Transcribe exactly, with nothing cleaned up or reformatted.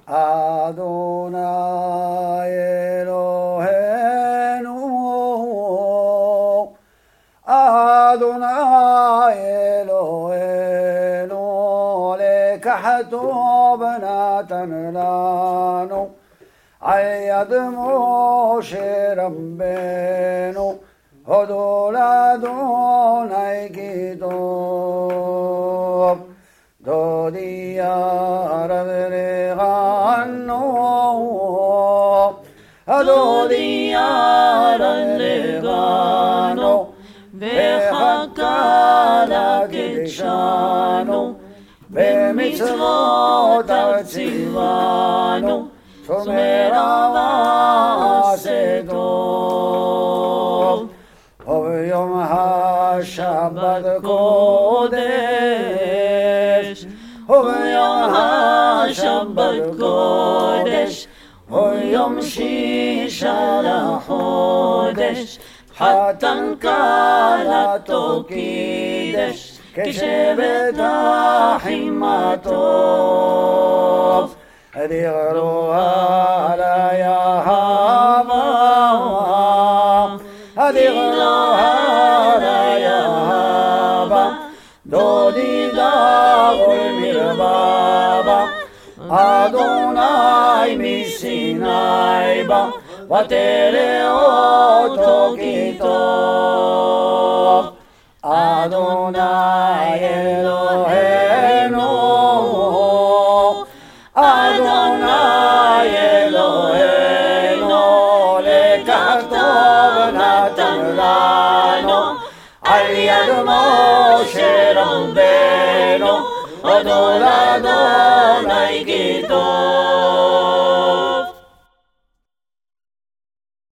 אדוני אלוהינו, אדוני אלוהינו, לקחתו ונתן לנו על יד משה רבנו, הודו לאדוני כי טוב. דודי הרב לגנו, דודי הרב לגנו, וחכה לקדשנו, במצוות ציוונו, שומר ועשה טוב. וביום השבת קודש, וביום השבת קודש, וביום שישה לחודש, חתן כלתו קידש, כשבט אחים הטוב. דיברו על היהבה, דיברו על היהבה, דודי דבור מרבבה, אדוני מסיני בא, ותראה אותו כי טוב. אדוני אלוהינו, אדוני אלוהינו,